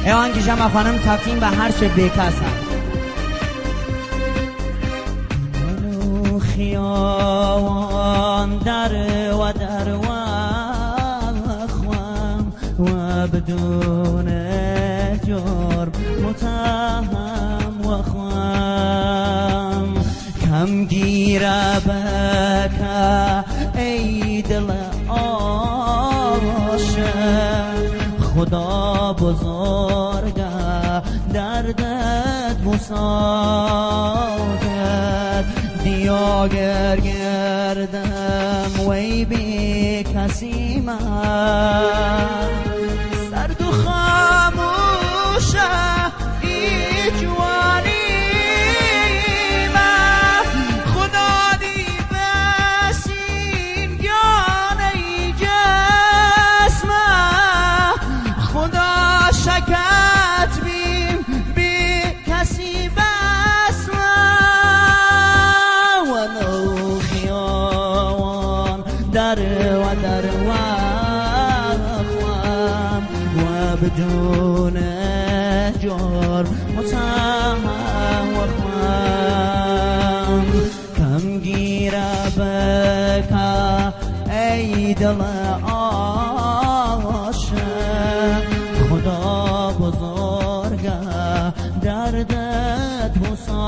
آنگی جمع خانم تفتیم به هر چه بیکس هم منو خیاوان در و در و خوام و بدون جرم متهم و خوام کم گیره بکه ای دل عاشق خدا بزرگه دردت مساعدت دیاگر گردم وی بی کسی من سرد و خاموشه ای جوانی من خدا دی بسین گانه ای جسمه خدا شکت بیم بی کسی بسمه ولو خیاوان در و در و خوام و بدون جرم متهم و خوام کم گیره بکه ای دل عاشق خدا بزرگه دردت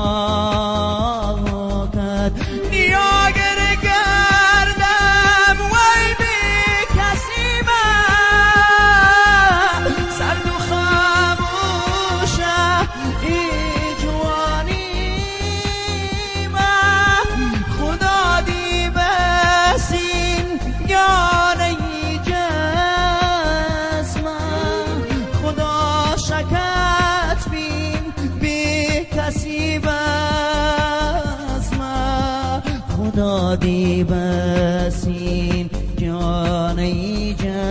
مساعدت نیاگر گردم وی بی کسی من سرد و خاموشه ای جوانی من خدا دی بسین گانه ای جسمم خدا شکت بین بی کسی بسمه خدا دی بسین جانه ای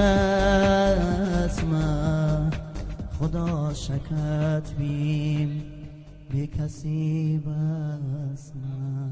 جسمه خدا شکت بین بی کسی بسمه